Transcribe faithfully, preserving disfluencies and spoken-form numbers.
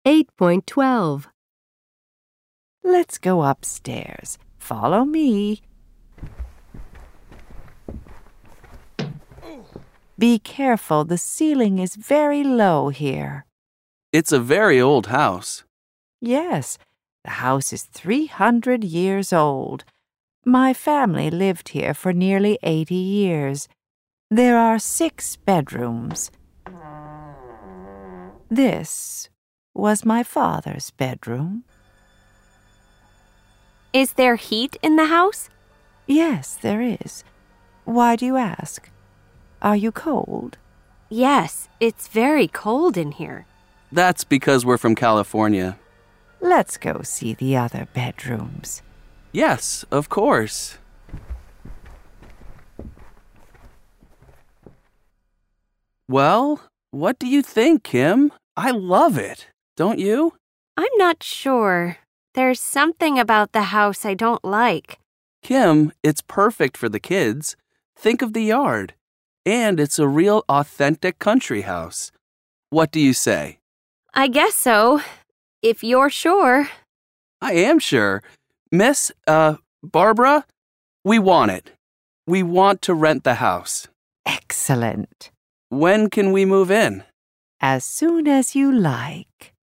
eight point twelve. Let's go upstairs. Follow me. Be careful, the ceiling is very low here. It's a very old house. Yes, the house is three hundred years old. My family lived here for nearly eighty years. There are six bedrooms. This was my father's bedroom. Is there heat in the house? Yes, there is. Why do you ask? Are you cold? Yes, it's very cold in here. That's because we're from California. Let's go see the other bedrooms. Yes, of course. Well, what do you think, Kim? I love it. Don't you? I'm not sure. There's something about the house I don't like. Kim, it's perfect for the kids. Think of the yard. And it's a real authentic country house. What do you say? I guess so, if you're sure. I am sure. Miss, uh, Barbara, we want it. We want to rent the house. Excellent. When can we move in? As soon as you like.